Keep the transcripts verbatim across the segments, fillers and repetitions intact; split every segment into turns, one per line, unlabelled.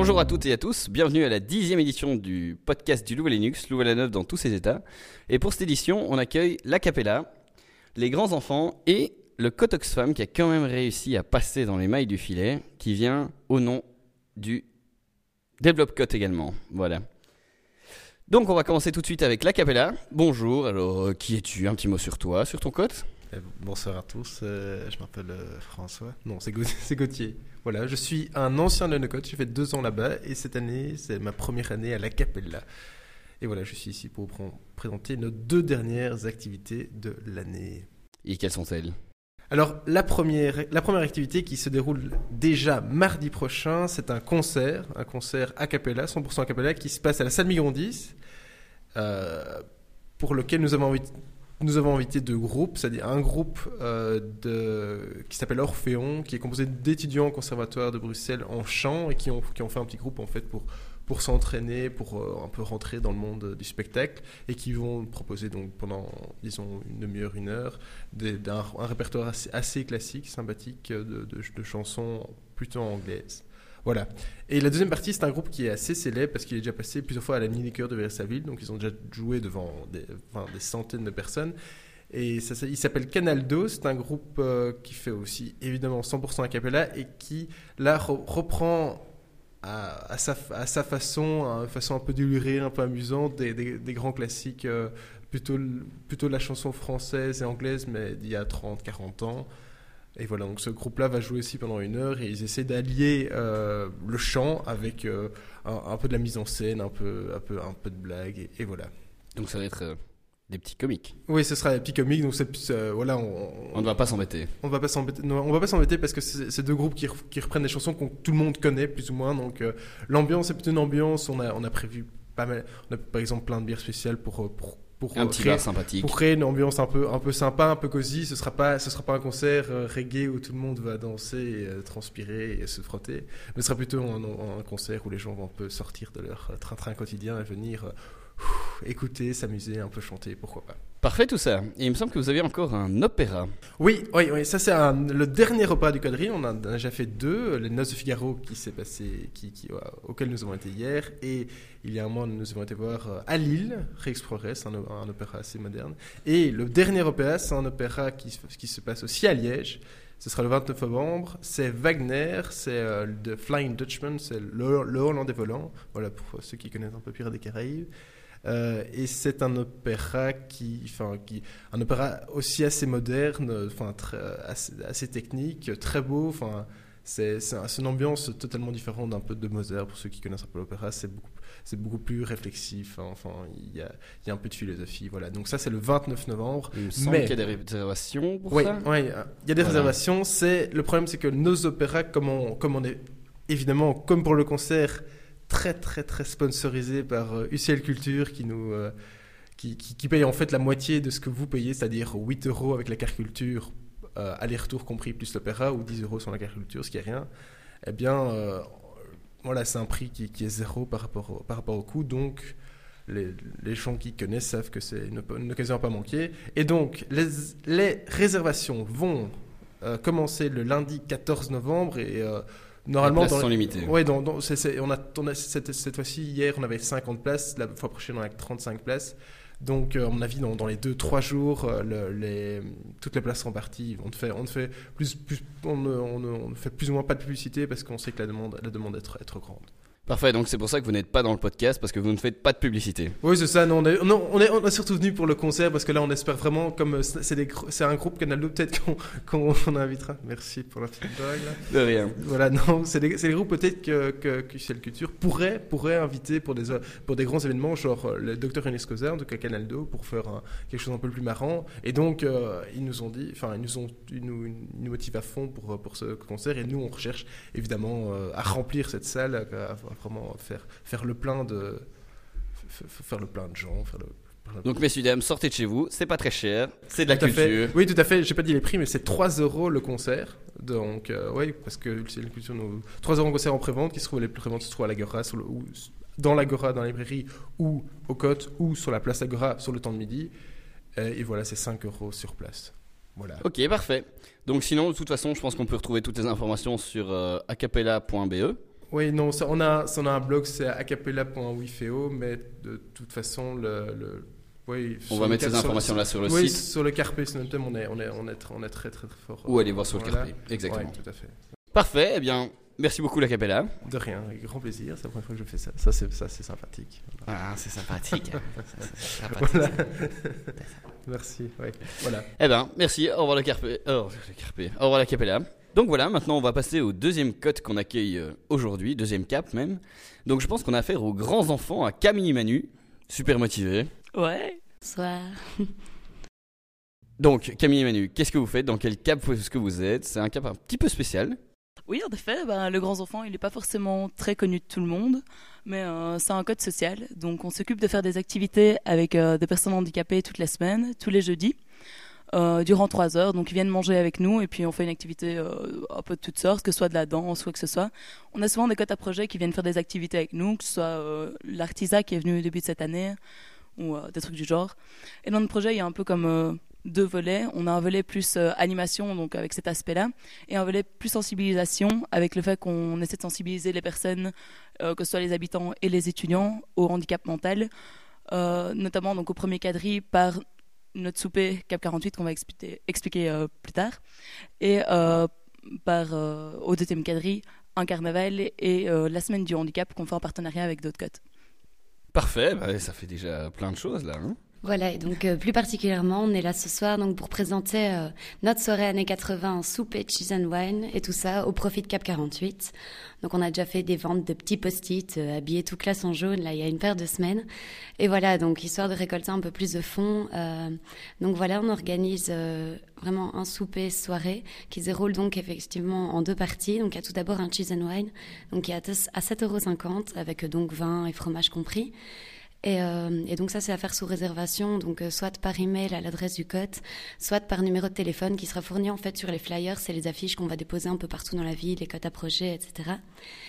Bonjour à toutes et à tous, bienvenue à la dixième édition du podcast du Louvel Linux, Louvel à neuf dans tous ses états. Et pour cette édition, on accueille l'Acapella, les grands enfants et le Code Oxfam qui a quand même réussi à passer dans les mailles du filet, qui vient au nom du Develop Code également. Voilà. Donc on va commencer tout de suite avec l'Acapella. Bonjour, alors euh, qui es-tu? Un petit mot sur toi, sur ton code?
Euh, bonsoir à tous, euh, je m'appelle euh, François. Non, c'est, Gaut- c'est Gauthier. Voilà, je suis un ancien de NoCode, j'ai fait deux ans là-bas et cette année, c'est ma première année à l'Acapella. Et voilà, je suis ici pour vous pr- présenter nos deux dernières activités de l'année.
Et quelles sont-elles?
Alors, la première, la première activité qui se déroule déjà mardi prochain, c'est un concert, un concert a cappella, cent pour cent a cappella, qui se passe à la salle Migrondis, euh, pour lequel nous avons invité, nous avons invité deux groupes, c'est-à-dire un groupe euh, de, qui s'appelle Orphéon, qui est composé d'étudiants au conservatoire de Bruxelles en chant et qui ont, qui ont fait un petit groupe en fait pour pour s'entraîner, pour euh, un peu rentrer dans le monde du spectacle, et qui vont proposer donc pendant, disons, une demi-heure, une heure, des, d'un, un répertoire assez, assez classique, sympathique, de, de, de chansons plutôt anglaises. Voilà. Et la deuxième partie, c'est un groupe qui est assez célèbre, parce qu'il est déjà passé plusieurs fois à la mini-chœur de Versaville, donc ils ont déjà joué devant des, enfin, des centaines de personnes. Et ça, ça, il s'appelle Canaldo, c'est un groupe euh, qui fait aussi évidemment cent pour cent a cappella, et qui, là, re- reprend... À, à, sa, à sa façon, à une façon un peu délurée, un peu amusante, des, des, des grands classiques, euh, plutôt, plutôt de la chanson française et anglaise, mais d'il y a trente, quarante ans. Et voilà, donc ce groupe-là va jouer aussi pendant une heure et ils essaient d'allier euh, le chant avec euh, un, un peu de la mise en scène, un peu, un peu, un peu de blague, et, et voilà.
Donc ça va être euh, des petits comiques.
Oui, ce sera des petits comiques, donc c'est, euh, voilà, on,
On ne va pas s'embêter.
On va pas s'embêter. Non, on va pas s'embêter parce que c'est, c'est deux groupes qui, re- qui reprennent des chansons que tout le monde connaît plus ou moins. Donc euh, l'ambiance est plutôt une ambiance. On a on a prévu pas mal. On a par exemple plein de bières spéciales pour euh, pour pour
Un
euh,
petit
créer,
bar sympathique.
pour créer une ambiance un peu un peu sympa, un peu cosy. Ce sera pas ce sera pas un concert euh, reggae où tout le monde va danser, et, euh, transpirer et se frotter. Mais ce sera plutôt un, un concert où les gens vont un peu sortir de leur train-train quotidien et venir euh, écouter, s'amuser, un peu chanter, pourquoi pas.
Parfait tout ça. Et il me semble que vous aviez encore un opéra.
Oui, oui, oui, ça c'est un, le dernier repas du quadrille. On en a déjà fait deux, les Noces de Figaro qui s'est passé, qui, qui, euh, auquel nous avons été hier, et il y a un mois nous avons été voir euh, à Lille, Rex Progress, un, un opéra assez moderne. Et le dernier opéra, c'est un opéra qui, qui se passe aussi à Liège. Ce sera le vingt-neuf novembre. C'est Wagner, c'est euh, The Flying Dutchman, c'est le, le Hollandais volant. Voilà pour ceux qui connaissent un peu Pirates des Caraïbes. Euh, et c'est un opéra qui, enfin, qui, un opéra aussi assez moderne, enfin, très, assez, assez technique, très beau. Enfin, c'est, c'est, c'est une ambiance totalement différente d'un peu de Mozart. Pour ceux qui connaissent un peu l'opéra, c'est beaucoup, c'est beaucoup plus réflexif. Enfin, il y a, il y a un peu de philosophie. Voilà. Donc ça, c'est le vingt-neuf novembre.
Il me semble
Mais,
qu'il y a des réservations pour
oui,
ça.
oui, il y a des
Voilà.
réservations. C'est le problème, c'est que nos opéras, comme on, comme on est évidemment, comme pour le concert, très très très sponsorisé par euh, U C L Culture qui nous euh, qui, qui, qui paye en fait la moitié de ce que vous payez, c'est-à-dire huit euros avec la carte culture euh, aller-retour compris plus l'opéra, ou dix euros sur la carte culture, ce qui est rien. Eh bien euh, voilà, c'est un prix qui, qui est zéro par rapport au, par rapport au coût, donc les, les gens qui connaissent savent que c'est une, une occasion à pas manquer. Et donc les, les réservations vont euh, commencer le lundi quatorze novembre et euh, normalement,
les places
dans
sont limitées.
Ouais, dans, dans, c'est, c'est, on a, on a cette, cette fois-ci, hier, on avait cinquante places. La fois prochaine, on a trente-cinq places. Donc, euh, à mon avis, dans, dans les deux trois jours, euh, le, les, toutes les places sont parties. On ne fait, on ne fait, plus, plus, on ne, on ne, on ne fait plus ou moins pas de publicité parce qu'on sait que la demande, la demande est, trop, est trop grande.
Parfait, donc c'est pour ça que vous n'êtes pas dans le podcast, parce que vous ne faites pas de publicité.
Oui, c'est ça. Non, on, est, non, on, est, on est surtout venu pour le concert parce que là, on espère vraiment, comme c'est, des, c'est un groupe Canaldo, peut-être qu'on, qu'on on invitera. Merci pour la petite blague. Là.
De rien.
Voilà, non, c'est des, c'est des groupes peut-être que, que, que U C L Culture pourrait, pourrait inviter pour des, pour des grands événements, genre le docteur René Scozer, donc à Canaldo, pour faire un, quelque chose un peu plus marrant. Et donc, euh, ils nous ont dit, enfin, ils nous ont, ils nous, ils nous motivent à fond pour, pour ce concert. Et nous, on recherche évidemment euh, à remplir cette salle, à, à vraiment faire. faire le plein de f- f- faire le plein de gens faire le, faire le...
Donc messieurs dames, sortez de chez vous, c'est pas très cher, c'est de la
tout à fait.
culture.
Oui, tout à fait, j'ai pas dit les prix, mais c'est trois euros le concert, donc euh, oui, parce que c'est une culture, nous... trois euros en concert en prévente, qui se trouve, les préventes se trouvent à l'Agora, sur le, ou, dans l'Agora, dans la librairie, ou au Côte, ou sur la place Agora, sur le temps de midi, et, et voilà, c'est cinq euros sur place. Voilà.
Ok, parfait. Donc sinon, de toute façon, je pense qu'on peut retrouver toutes les informations sur euh, acapella point b e.
Oui, non, ça, on, a, ça, on a un blog, c'est acapella point wifeo, mais de toute façon, le... le oui,
on va mettre ces informations-là sur le
oui,
site.
Sur le Carpe Snowtem, on est, on, est, on, est, on est très très très fort.
Ou allez voir sur
voilà.
le Carpe, exactement.
Oui, tout à fait.
Parfait, eh bien, merci beaucoup la Capella.
De rien, avec grand plaisir, c'est la première fois que je fais ça. Ça, c'est, ça, c'est sympathique.
Ah, c'est sympathique. ça, c'est sympathique.
Voilà. Merci, oui. Voilà.
Eh bien, merci, au revoir le Carpe. Oh, le Carpe. Au revoir la Capella. Donc voilà, maintenant on va passer au deuxième cote qu'on accueille aujourd'hui, deuxième cap même. Donc je pense qu'on a affaire aux grands enfants, à Camille et Manu, super motivés.
Ouais. Bonsoir.
Donc Camille et Manu, qu'est-ce que vous faites? Dans quel cap est-ce que vous êtes? C'est un cap un petit peu spécial.
Oui, en effet, ben, le grand enfant, il n'est pas forcément très connu de tout le monde, mais euh, c'est un code social. Donc on s'occupe de faire des activités avec euh, des personnes handicapées toute la semaine, tous les jeudis. Euh, durant trois heures, donc ils viennent manger avec nous et puis on fait une activité euh, un peu de toutes sortes, que ce soit de la danse ou quoi que ce soit. On a souvent des cotes à projet qui viennent faire des activités avec nous, que ce soit euh, l'artisan qui est venu au début de cette année ou euh, des trucs du genre. Et dans notre projet, il y a un peu comme euh, deux volets. On a un volet plus euh, animation, donc avec cet aspect-là, et un volet plus sensibilisation, avec le fait qu'on essaie de sensibiliser les personnes, euh, que ce soit les habitants et les étudiants, au handicap mental, euh, notamment donc au premier quadri par notre souper Cap quarante-huit qu'on va expliquer, expliquer euh, plus tard, et euh, par, euh, au deuxième quadri, un carnaval et euh, la semaine du handicap qu'on fait en partenariat avec d'autres cotes.
Parfait, bah, ça fait déjà plein de choses là. Hein.
Voilà, et donc euh, plus particulièrement, on est là ce soir donc pour présenter euh, notre soirée années quatre-vingts en souper, cheese and wine et tout ça au profit de Cap quarante-huit. Donc on a déjà fait des ventes de petits post-it euh, habillés tout classe en jaune là il y a une paire de semaines. Et voilà, donc histoire de récolter un peu plus de fonds. Euh, donc voilà, on organise euh, vraiment un souper soirée qui se déroule donc effectivement en deux parties. Donc il y a tout d'abord un cheese and wine, donc qui est à sept euros cinquante avec donc vin et fromage compris. Et, euh, et donc ça c'est à faire sous réservation, donc euh, soit par email à l'adresse du cote, soit par numéro de téléphone qui sera fourni en fait sur les flyers, c'est les affiches qu'on va déposer un peu partout dans la ville, les cotes à projet, et cetera.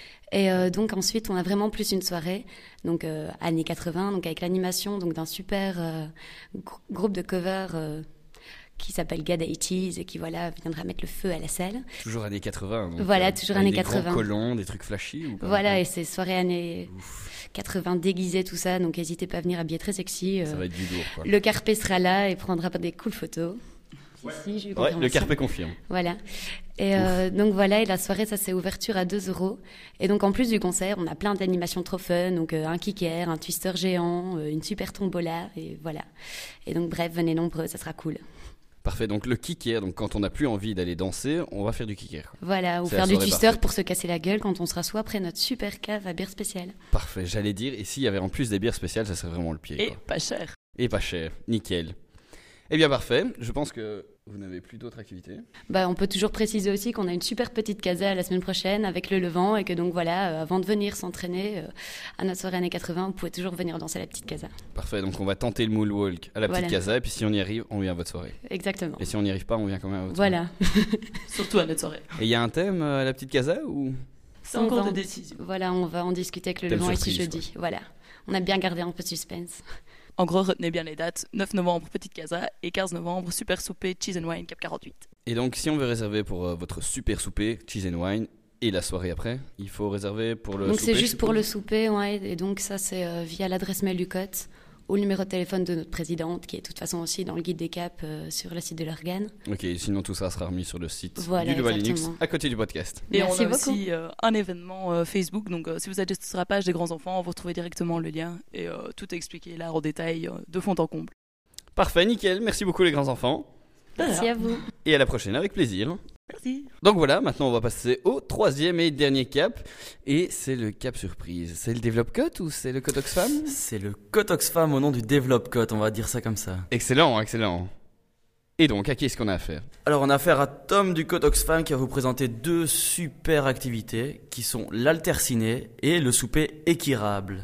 Et euh, donc ensuite on a vraiment plus une soirée, donc euh, années quatre-vingts, donc avec l'animation donc d'un super euh, gr- groupe de covers euh, qui s'appelle God eighties et qui voilà viendra mettre le feu à la salle.
Toujours années quatre-vingts. Donc,
voilà,
euh,
toujours
années
années
des
quatre-vingts.
Des grands collants, des trucs flashy ou pas?
Voilà, et c'est soirée années
Ouf.
quatre-vingts déguisées, tout ça, donc n'hésitez pas à venir habiller très sexy.
Ça
euh,
va être du lourd quoi.
Le Carpe sera là et prendra des cool photos.
Ouais,
si, si,
ouais le Carpe confirme.
Voilà. Et euh, donc voilà, et la soirée, ça c'est ouverture à deux euros. Et donc en plus du concert, on a plein d'animations trop fun, donc euh, un kicker, un twister géant, euh, une super tombola, et voilà. Et donc bref, venez nombreux, ça sera cool.
Parfait, donc le kicker, donc quand on n'a plus envie d'aller danser, on va faire du kicker. Quoi.
Voilà, ou
c'est
faire du twister
parfaite.
pour se casser la gueule quand on sera soit après notre super cave à bière spéciale.
Parfait, j'allais dire, et s'il y avait en plus des bières spéciales, ça serait vraiment le pied.
Et
Quoi.
pas cher.
Et pas cher, nickel. Eh bien parfait, je pense que vous n'avez plus d'autres activités.
Bah, on peut toujours préciser aussi qu'on a une super petite casa la semaine prochaine avec le Levant et que donc voilà, euh, avant de venir s'entraîner euh, à notre soirée années quatre-vingts, vous pouvez toujours venir danser à la petite casa.
Parfait, donc on va tenter le moonwalk à la petite
Voilà.
casa, et puis si on y arrive, on vient à votre soirée.
Exactement.
Et si on n'y arrive pas, on vient quand même à votre
Voilà.
Surtout à notre soirée.
soirée. Et il y a un thème euh, à la petite casa ou
C'est
On
encore
va
de
en-
décision.
Voilà, on va en discuter avec le
Thème
Levant ici
surprise,
jeudi. Voilà. On a bien gardé un peu de suspense.
En gros, retenez bien les dates. neuf novembre, Petite Casa, et quinze novembre, Super Souper, Cheese and Wine, Cap quarante-huit.
Et donc si on veut réserver pour euh, votre super souper, cheese and wine, et la soirée après, il faut réserver pour le
Donc
souper.
c'est juste
je
pour le
suppose
souper, ouais, et donc ça c'est euh, via l'adresse mail du cote ou le numéro de téléphone de notre présidente qui est de toute façon aussi dans le guide des caps euh, sur le site de l'organe.
Ok, sinon tout ça sera remis sur le site
Voilà,
du Louvain Linux,
exactement.
à côté du podcast.
Et
Merci
on a
beaucoup.
aussi euh, un événement euh, Facebook, donc euh, si vous êtes sur la page des grands enfants, vous retrouvez directement le lien et euh, tout est expliqué là en détail, euh, de fond en comble.
Parfait, nickel, merci beaucoup les grands enfants,
Merci à vous.
et à la prochaine avec plaisir.
Merci.
Donc voilà, maintenant on va passer au troisième et dernier cap, et c'est le cap surprise. C'est le Develop Cut ou c'est le Code Oxfam?
C'est le Code Oxfam au nom du Develop Code, on va dire ça comme ça.
Excellent, excellent. Et donc, à qui est-ce qu'on a affaire?
Alors on a affaire à Tom du Code Oxfam qui va vous présenter deux super activités qui sont l'alterciné et le souper équirable.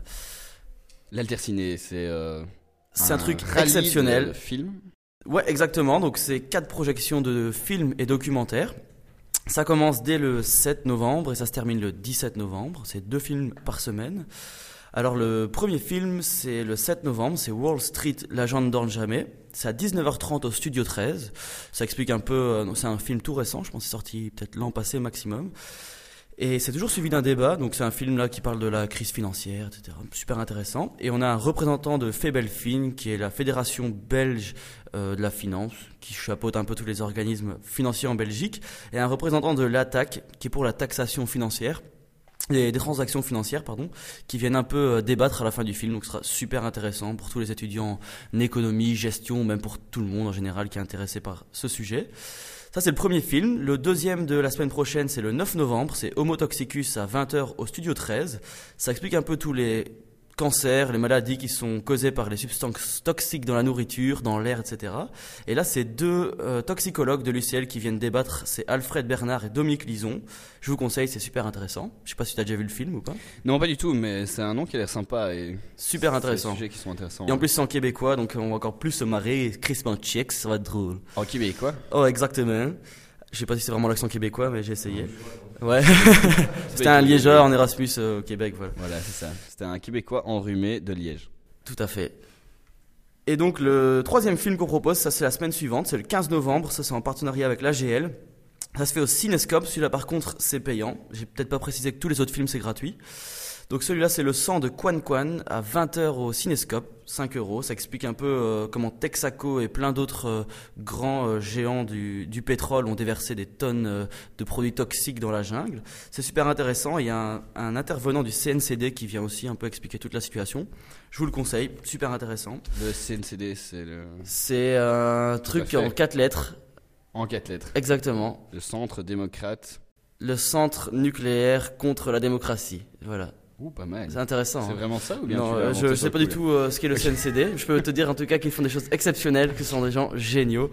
L'alterciné, c'est euh,
C'est un, truc
rallye
exceptionnel.
de film.
Ouais, exactement. Donc, c'est quatre projections de films et documentaires. Ça commence dès le sept novembre et ça se termine le dix-sept novembre. C'est deux films par semaine. Alors, le premier film, c'est le sept novembre. C'est Wall Street, la gente dort jamais. C'est à dix-neuf heures trente au Studio treize. Ça explique un peu... euh, c'est un film tout récent. Je pense que c'est sorti peut-être l'an passé maximum. Et c'est toujours suivi d'un débat, donc c'est un film là qui parle de la crise financière, et cetera. Super intéressant. Et on a un représentant de Febelfin, qui est la fédération belge euh, de la finance, qui chapeaute un peu tous les organismes financiers en Belgique, et un représentant de l'A T A C, qui est pour la taxation financière, et des transactions financières, pardon, qui viennent un peu euh, débattre à la fin du film. Donc ce sera super intéressant pour tous les étudiants en économie, gestion, même pour tout le monde en général qui est intéressé par ce sujet. Ça, c'est le premier film. Le deuxième de la semaine prochaine, c'est le neuf novembre. C'est Homo Toxicus à vingt heures au Studio treize. Ça explique un peu tous les cancers, les maladies qui sont causées par les substances toxiques dans la nourriture, dans l'air, et cetera. Et là, c'est deux euh, toxicologues de l'U C L qui viennent débattre. C'est Alfred Bernard et Dominique Lison. Je vous conseille, c'est super intéressant. Je sais pas si tu as déjà vu le film ou pas.
Non, pas du tout, mais c'est un nom qui a l'air sympa et
super intéressant.
C'est des sujets qui sont intéressants.
Et en plus, c'est en québécois, donc on va encore plus se marrer. Crispin tchèque, ça va être drôle.
En québécois?
Oh, exactement. Je sais pas si c'est vraiment l'accent québécois, mais j'ai essayé. Ouais. C'était un Liégeois en Erasmus euh, au Québec, voilà.
Voilà, c'est ça. C'était un Québécois enrhumé de Liège.
Tout à fait. Et donc le troisième film qu'on propose, ça c'est la semaine suivante, c'est le quinze novembre, ça c'est en partenariat avec l'A G L. Ça se fait au Cinescope, celui-là par contre c'est payant. J'ai peut-être pas précisé que tous les autres films c'est gratuit. Donc celui-là c'est Le sang de Quan Quan à vingt heures au Cinescope, cinq euros. Ça explique un peu euh, comment Texaco et plein d'autres euh, grands euh, géants du, du pétrole ont déversé des tonnes euh, de produits toxiques dans la jungle. C'est super intéressant. Il y a un, un intervenant du C N C D qui vient aussi un peu expliquer toute la situation. Je vous le conseille, super intéressant.
Le C N C D, c'est le...
C'est un truc en quatre lettres.
En quatre lettres.
Exactement.
Le Centre démocrate.
Le Centre nucléaire contre la démocratie. Voilà.
Ouh, pas mal.
C'est intéressant.
C'est
hein.
vraiment ça ou bien
Non,
tu l'as
euh, je ne
inventé
sais
sur
pas
le
du
coup,
tout euh, ce qu'est le C N C D. Je peux te dire en tout cas qu'ils font des choses exceptionnelles, que ce sont des gens géniaux.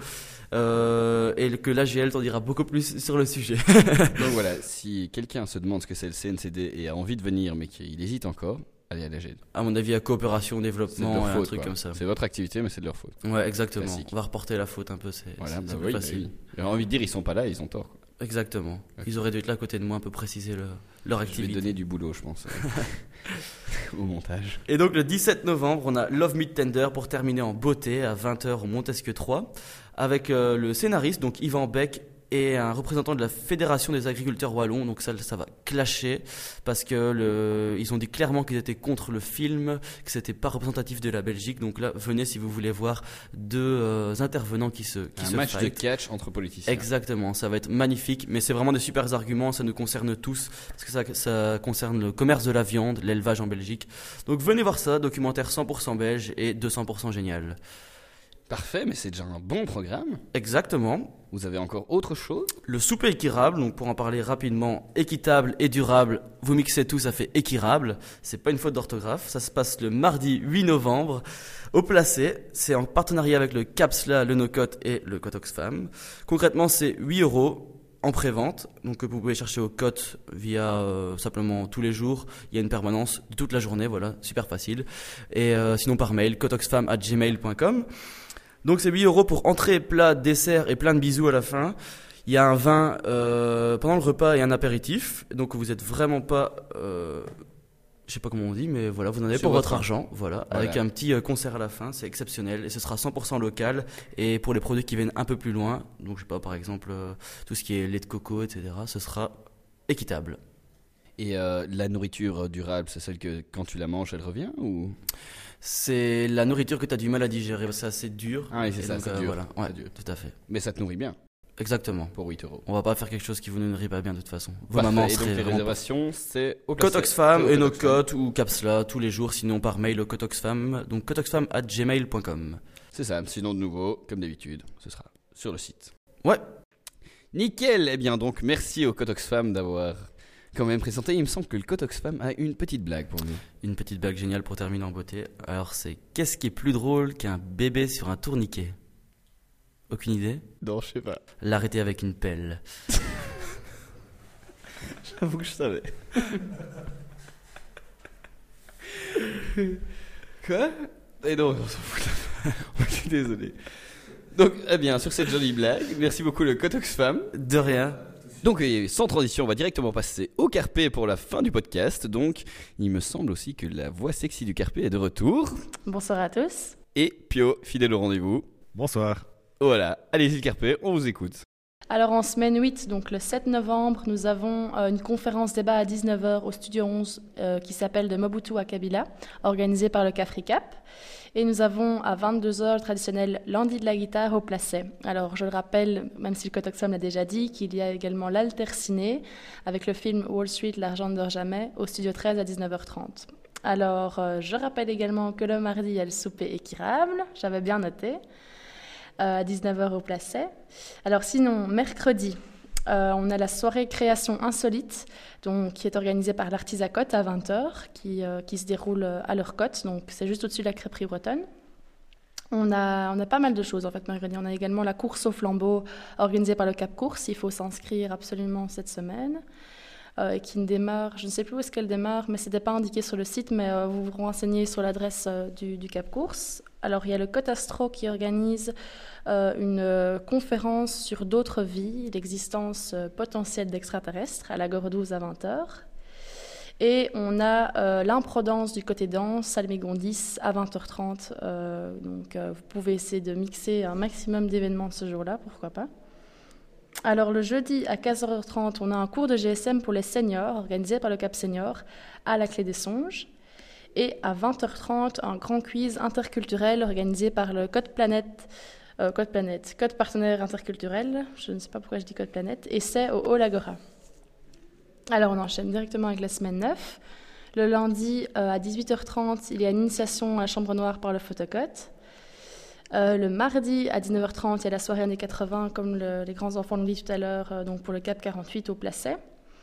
Euh, et que l'A G L t'en dira beaucoup plus sur le sujet.
Donc voilà, si quelqu'un se demande ce que c'est le C N C D et a envie de venir mais qu'il hésite encore, allez à l'A G L.
À mon avis, à coopération,
C'est de
développement,
leur
et un
faute,
truc
quoi.
comme ça.
C'est votre activité mais c'est de leur faute.
Ouais, exactement.
Classique.
On va reporter la faute un peu, c'est
Voilà,
c'est-
bah
c'est plus
oui, bah
facile.
oui. J'ai envie de dire, ils sont pas là, ils ont tort, quoi.
Exactement.
Ok.
Ils auraient dû être là à côté de moi, un peu préciser le- leur
Je vais
activité.
donner du boulot, je pense, au montage.
Et donc le dix-sept novembre, on a Love Me Tender pour terminer en beauté à vingt heures au Montesquieu trois, avec euh, le scénariste, donc Yvan Beck, et un représentant de la Fédération des agriculteurs wallons. Donc ça, ça va clasher, parce que le, ils ont dit clairement qu'ils étaient contre le film, que c'était pas représentatif de la Belgique. Donc là, venez si vous voulez voir deux euh, intervenants qui se qui
Un
se
match de
fight.
catch entre politiciens.
Exactement, ça va être magnifique, mais c'est vraiment des super arguments, ça nous concerne tous, parce que ça, ça concerne le commerce de la viande, l'élevage en Belgique. Donc venez voir ça, documentaire cent pour cent belge et deux cents pour cent génial.
Parfait, mais c'est déjà un bon programme.
Exactement.
Vous avez encore autre chose?
Le souper équirable, donc pour en parler rapidement, équitable et durable, vous mixez tout, ça fait équirable. C'est pas une faute d'orthographe. Ça se passe le mardi huit novembre au Placé. C'est en partenariat avec le Capsla, le No-Cote et le Cote Oxfam. Concrètement, c'est huit euros en pré-vente. Donc vous pouvez chercher au Cote via euh, simplement tous les jours. Il y a une permanence de toute la journée, voilà, super facile. Et euh, sinon par mail, coteoxfam arobase gmail point com. Donc c'est huit euros pour entrée, plat, dessert et plein de bisous à la fin. Il y a un vin euh, pendant le repas et un apéritif. Donc vous êtes vraiment pas, euh, je sais pas comment on dit, mais voilà, vous en avez
Sur
pour
votre
votre argent, voilà,
Voilà.
avec un petit euh, concert à la fin, c'est exceptionnel et ce sera cent pour cent local. Et pour les produits qui viennent un peu plus loin, donc je sais pas, par exemple euh, tout ce qui est lait de coco, et cetera, ce sera équitable.
Et euh, la nourriture durable, c'est celle que quand tu la manges, elle revient ou...
C'est la nourriture que tu as du mal à digérer, c'est assez dur.
Ah oui, c'est
Et
ça,
donc,
c'est
euh,
dur.
Voilà, ouais,
C'est dur.
tout à fait.
Mais ça te nourrit bien
Exactement.
pour huit euros.
On va pas faire quelque chose qui vous nourrit pas bien de toute façon. Vos
Parfait.
mamans
Et donc
seraient
les
vraiment
réservations, c'est au
Cote
Placé.
Oxfam
C'est
et
au
nos
Cote Oxfam.
cotes ou Capsla tous les jours, sinon par mail au Cote Oxfam, donc coteoxfam arobase gmail point com.
C'est ça, sinon de nouveau, comme d'habitude, ce sera sur le site.
Ouais,
Nickel. Eh bien donc, merci au Cote Oxfam d'avoir quand même présenté. Il me semble que le Cote Oxfam a une petite blague pour nous.
une petite blague géniale pour terminer en beauté. Alors c'est qu'est-ce qui est plus drôle qu'un bébé sur un tourniquet? Aucune idée?
Non, je sais pas.
L'arrêter avec une pelle.
J'avoue que je savais. Quoi? Et non, on s'en fout. Je suis désolé. Donc, eh bien, sur cette jolie blague, merci beaucoup le Cote Oxfam.
De rien.
Donc, et sans transition, on va directement passer au Carpé pour la fin du podcast. Donc, il me semble aussi que la voix sexy du Carpé est de retour.
Bonsoir à tous.
Et Pio, fidèle au rendez-vous.
Bonsoir.
Voilà, allez-y le Carpé, on vous écoute.
Alors en semaine huit, donc le sept novembre, nous avons euh, une conférence débat à dix-neuf heures au studio onze euh, qui s'appelle de Mobutu à Kabila, organisée par le CAFRICAP. Et nous avons à vingt-deux heures le traditionnel lundi de la guitare au Placet. Alors je le rappelle, même si le Cotoxum l'a déjà dit, qu'il y a également l'Alterciné avec le film Wall Street, l'argent ne dort jamais, au studio treize à dix-neuf heures trente. Alors euh, je rappelle également que le mardi, il y a le souper équirable, j'avais bien noté, euh, à dix-neuf heures au Placet. Alors sinon, mercredi, Euh, on a la soirée création insolite, donc, qui est organisée par l'Artisacote à vingt heures, qui, euh, qui se déroule à leur côte, donc c'est juste au-dessus de la crêperie bretonne. On a, on a pas mal de choses en fait mercredi. On a également la course au flambeau organisée par le Cap Course. Il faut s'inscrire absolument cette semaine. Euh, qui ne démarre, je ne sais plus où est-ce qu'elle démarre, mais ce n'était pas indiqué sur le site, mais euh, vous vous renseignez sur l'adresse euh, du, du Cap Course. Alors il y a le Cotastro qui organise euh, une euh, conférence sur d'autres vies, l'existence euh, potentielle d'extraterrestres à la Gore douze à vingt heures. Et on a euh, l'improdence du côté danse, Salmégondis à vingt heures trente. Euh, donc euh, vous pouvez essayer de mixer un maximum d'événements ce jour-là, pourquoi pas. Alors le jeudi à quinze heures trente, on a un cours de G S M pour les seniors organisé par le Cap Senior à la Clé des Songes. Et à vingt heures trente, un grand quiz interculturel organisé par le Code Planète, euh, Code Planète, Code Partenaire Interculturel, je ne sais pas pourquoi je dis Code Planète, et c'est au Hall Agora. Alors on enchaîne directement avec la semaine neuf. Le lundi euh, à dix-huit heures trente, il y a une initiation à la Chambre Noire par le Photocote. Euh, le mardi à dix-neuf heures trente, il y a la soirée années quatre-vingts, comme le, les grands enfants l'ont dit tout à l'heure, euh, donc pour le Cap quarante-huit au Placet.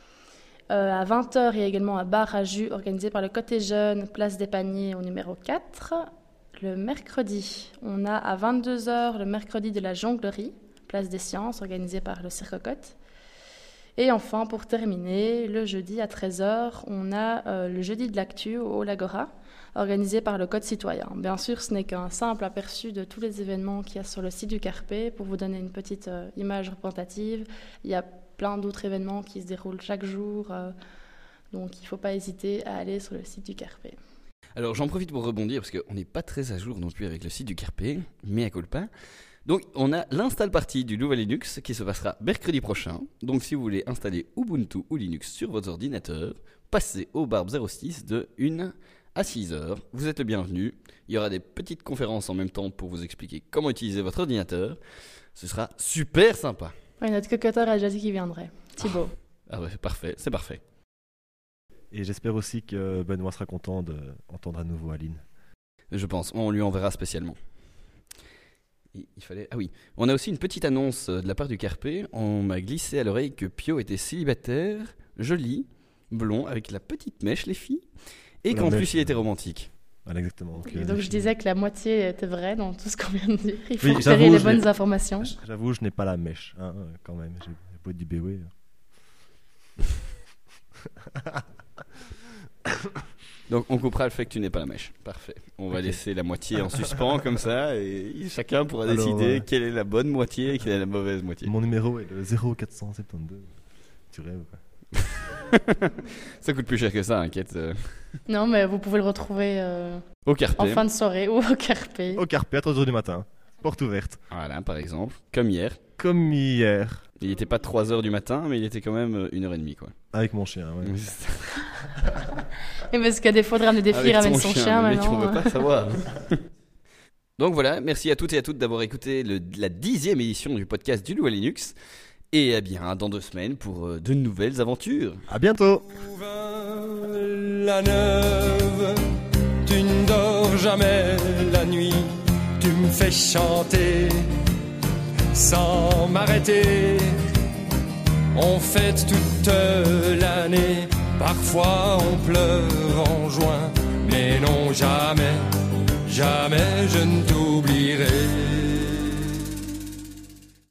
Euh, à vingt heures, il y a également un bar à jus organisé par le Côté Jeune, place des Paniers au numéro quatre. Le mercredi, on a à vingt-deux heures le mercredi de la jonglerie, place des Sciences, organisé par le Circocote. Et enfin, pour terminer, le jeudi à treize heures, on a euh, le jeudi de l'actu au Lagora, organisé par le Code Citoyen. Bien sûr, ce n'est qu'un simple aperçu de tous les événements qu'il y a sur le site du Carpe. Pour vous donner une petite euh, image représentative, il y a plein d'autres événements qui se déroulent chaque jour, euh, donc il ne faut pas hésiter à aller sur le site du Carpe.
Alors j'en profite pour rebondir, parce qu'on n'est pas très à jour non plus avec le site du Carpe, mais à culpa. Donc on a l'install party du Louva Linux qui se passera mercredi prochain. Donc si vous voulez installer Ubuntu ou Linux sur votre ordinateur, passez au Barbe zéro six de une à six heures. Vous êtes le bienvenu. Il y aura des petites conférences en même temps pour vous expliquer comment utiliser votre ordinateur. Ce sera super sympa.
Oui, notre cocoteur a déjà dit qu'il viendrait. Thibaut.
Ah, ah ouais, parfait, c'est parfait.
Et j'espère aussi que Benoît sera content d'entendre à nouveau Aline.
Je pense, on lui enverra spécialement. Il fallait... Ah oui, on a aussi une petite annonce de la part du Carpe. On m'a glissé à l'oreille que Pio était célibataire, joli, blond, avec la petite mèche, les filles, et qu'en plus il était romantique.
Voilà, exactement. Donc,
euh, donc je disais que la moitié était vraie dans tout ce qu'on vient de dire. Il faut
oui,
repérer les bonnes informations.
J'avoue, je n'ai pas la mèche, hein, quand même. J'ai pas dit B W.
Donc on coupera le fait que tu n'aies pas la mèche. Parfait. On va okay. laisser la moitié en suspens comme ça et chacun pourra Alors, décider euh... quelle est la bonne moitié et quelle est la mauvaise moitié.
Mon numéro est le zéro quatre cent soixante-douze. Tu rêves quoi.
Ça coûte plus cher que ça, inquiète.
Non, mais vous pouvez le retrouver euh,
au Carpe.
En fin de soirée ou au Carpe.
Au Carpe à trois heures du matin. Porte ouverte.
Voilà, par exemple. Comme hier.
Comme hier.
Il n'était pas trois heures du matin, mais il était quand même une heure trente, quoi.
Avec mon chien, ouais.
Et parce qu'il y a des fois de ramener des filles avec son chien, chien
maintenant.
Mais
on veut pas savoir. Donc voilà, merci à toutes et à toutes d'avoir écouté le, la dixième édition du podcast du Louva Linux. Et à bien dans deux semaines pour de nouvelles aventures.
À bientôt.
La neuve, tu ne dors jamais la nuit, tu me fais chanter sans m'arrêter. On fête toute l'année, parfois on pleure en juin, mais non jamais, jamais je ne t'oublierai.